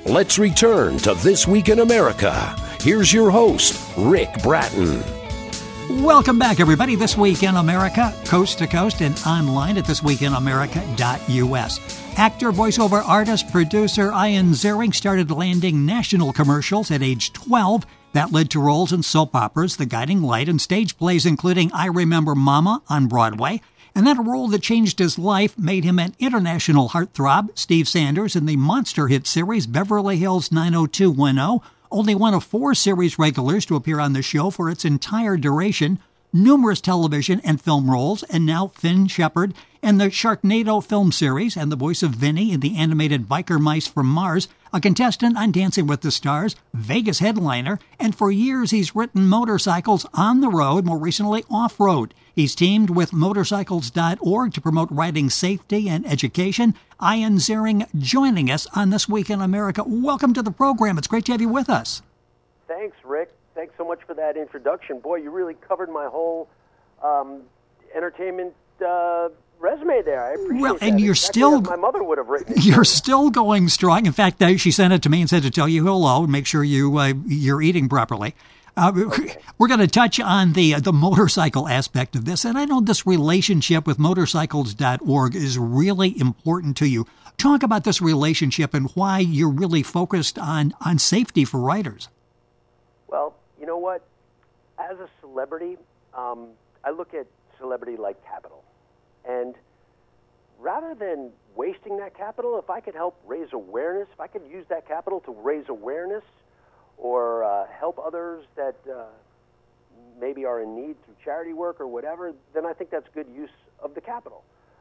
Let's return to This Week in America. Here's your host, Rick Bratton. Welcome back, everybody. This Week in America, coast to coast and online at thisweekinamerica.us. Actor, voiceover artist, producer Ian Ziering started landing national commercials at age 12. That led to roles in soap operas, The Guiding Light, and stage plays including I Remember Mama on Broadway. And that role that changed his life made him an international heartthrob. Steve Sanders in the monster hit series Beverly Hills 90210, only one of 4 series regulars to appear on the show for its entire duration. Numerous television and film roles, and now Finn Shepard in the Sharknado film series and the voice of Vinny in the animated Biker Mice from Mars, a contestant on Dancing with the Stars, Vegas headliner, and for years he's written motorcycles on the road, more recently off-road. He's teamed with motorcycles.org to promote riding safety and education. Ian Ziering joining us on This Week in America. Welcome to the program. It's great to have you with us. Thanks, Rick. Thanks so much for that introduction. Boy, you really covered my whole entertainment resume there. I appreciate well, and that. you're exactly still my mother would have written it. You're still going strong. In fact, she sent it to me and said to tell you hello and make sure you're eating properly. Okay. We're going to touch on the motorcycle aspect of this, and I know this relationship with motorcycles.org is really important to you. Talk about this relationship and why you're really focused on safety for riders. Well, you know what? As a celebrity, I look at celebrity like capital. And rather than wasting that capital, if I could help raise awareness, if I could use that capital to raise awareness or help others that maybe are in need through charity work or whatever, then I think that's good use of the capital.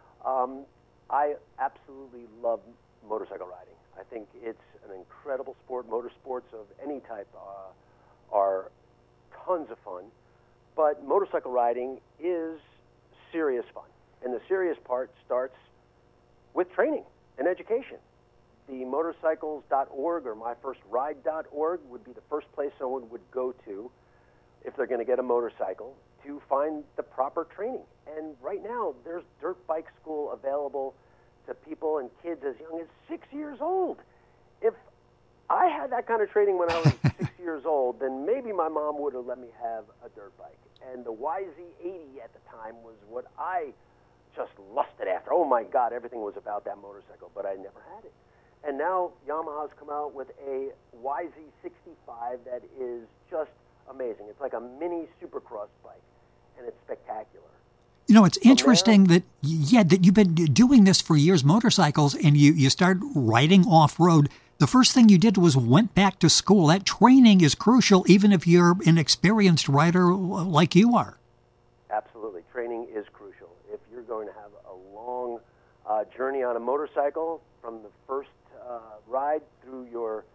I absolutely love motorcycle riding. I think it's an incredible sport. Motorsports of any type are tons of fun, but motorcycle riding is serious fun. And the serious part starts with training and education. The motorcycles.org or myfirstride.org would be the first place someone would go to if they're going to get a motorcycle to find the proper training. And right now, there's dirt bike school available to people and kids as young as 6 years old. If I had that kind of training when I was 6 years old, then maybe my mom would have let me have a dirt bike. And the YZ80 at the time was what I just lusted after. Oh my God, everything was about that motorcycle, but I never had it. And now Yamaha's come out with a YZ65 that is just amazing. It's like a mini supercross bike, and it's spectacular. You know, it's interesting that you've been doing this for years, motorcycles, and you started riding off-road. The first thing you did was went back to school. That training is crucial, even if you're an experienced rider like you are. Absolutely. Training is crucial. If you're going to have a long journey on a motorcycle from the first ride through your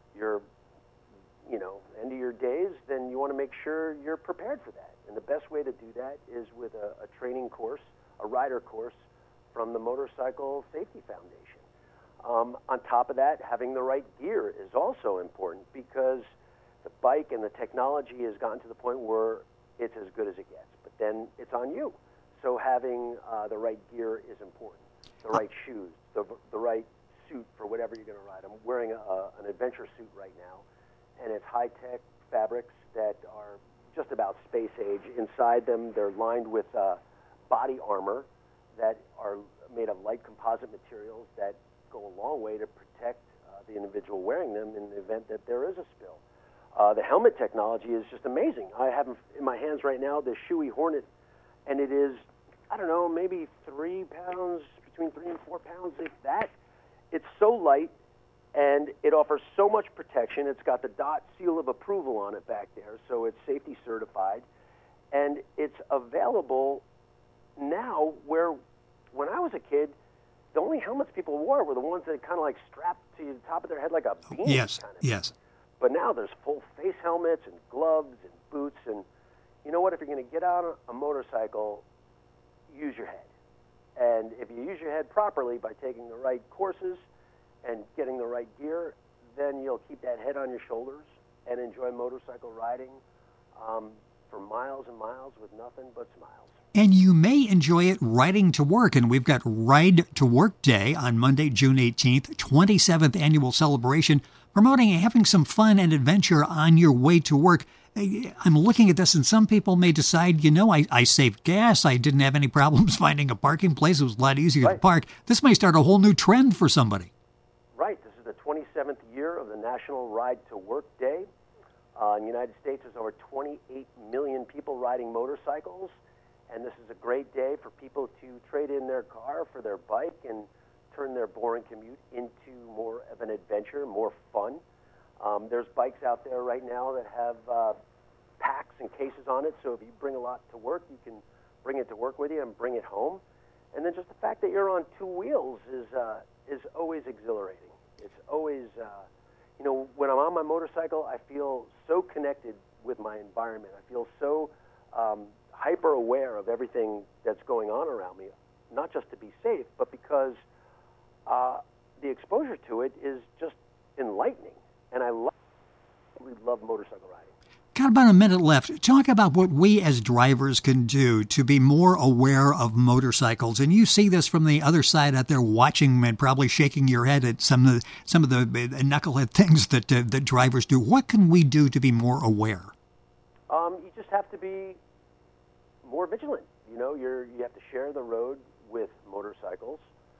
end of your days, then you want to make sure you're prepared for that. And the best way to do that is with a training course, a rider course from the Motorcycle Safety Foundation. On top of that, having the right gear is also important because the bike and the technology has gotten to the point where it's as good as it gets. But then it's on you. So having the right gear is important. The right shoes, the right suit for whatever you're going to ride. I'm wearing an adventure suit right now, and it's high-tech fabrics that are just about space age. Inside them, they're lined with body armor that are made of light composite materials that go a long way to protect the individual wearing them in the event that there is a spill. The helmet technology is just amazing. I have in my hands right now the Shoei Hornet, and it is, I don't know, maybe 3 pounds, between 3 and 4 pounds, if that. It's so light, and it offers so much protection. It's got the DOT seal of approval on it back there, so it's safety certified. And it's available now where, when I was a kid, the only helmets people wore were the ones that kind of like strapped to the top of their head like a beanie. Yes, kind of yes. But now there's full face helmets and gloves and boots. And you know what? If you're going to get on a motorcycle, use your head. And if you use your head properly by taking the right courses and getting the right gear, then you'll keep that head on your shoulders and enjoy motorcycle riding for miles and miles with nothing but smiles. And you may enjoy it riding to work. And we've got Ride to Work Day on Monday, June 18th, 27th annual celebration, promoting having some fun and adventure on your way to work. I'm looking at this, and some people may decide, I saved gas. I didn't have any problems finding a parking place. It was a lot easier to park. This may start a whole new trend for somebody. Right. This is the 27th year of the National Ride to Work Day. In the United States, there's over 28 million people riding motorcycles, and this is a great day for people to trade in their car for their bike and turn their boring commute into more of an adventure, more fun. There's bikes out there right now that have packs and cases on it, so if you bring a lot to work, you can bring it to work with you and bring it home. And then just the fact that you're on two wheels is always exhilarating. It's always, when I'm on my motorcycle, I feel so connected with my environment. I feel so hyper aware of everything that's going on around me, not just to be safe, but because the exposure to it is just enlightening. And I love motorcycle riding. Got about a minute left. Talk about what we as drivers can do to be more aware of motorcycles. And you see this from the other side out there watching and probably shaking your head at some of the knucklehead things that drivers do. What can we do to be more aware? You just have to be more vigilant. You have to share the road with motorcycles.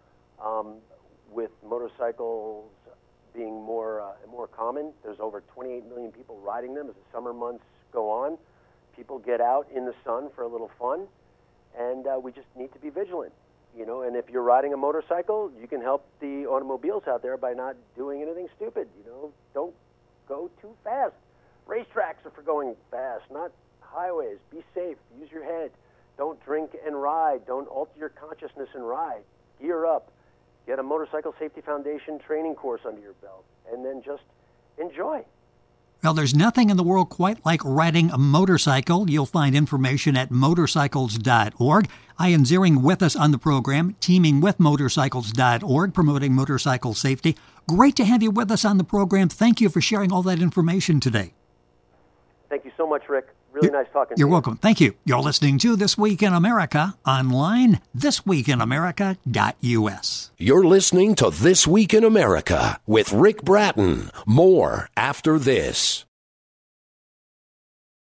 With motorcycles being more common, there's over 28 million people riding them as the summer months go on. People get out in the sun for a little fun, and we just need to be vigilant. And if you're riding a motorcycle, you can help the automobiles out there by not doing anything stupid. Don't go too fast. Racetracks are for going fast, not highways. Be safe. Use your head. Don't drink and ride. Don't alter your consciousness and ride. Gear up. Get a Motorcycle Safety Foundation training course under your belt, and then just enjoy. Well, there's nothing in the world quite like riding a motorcycle. You'll find information at motorcycles.org. Ian Ziering with us on the program, teaming with motorcycles.org, promoting motorcycle safety. Great to have you with us on the program. Thank you for sharing all that information today. Thank you so much, Rick. Really nice talking to you. You're welcome. Thank you. You're listening to This Week in America online, thisweekinamerica.us. You're listening to This Week in America with Rick Bratton. More after this.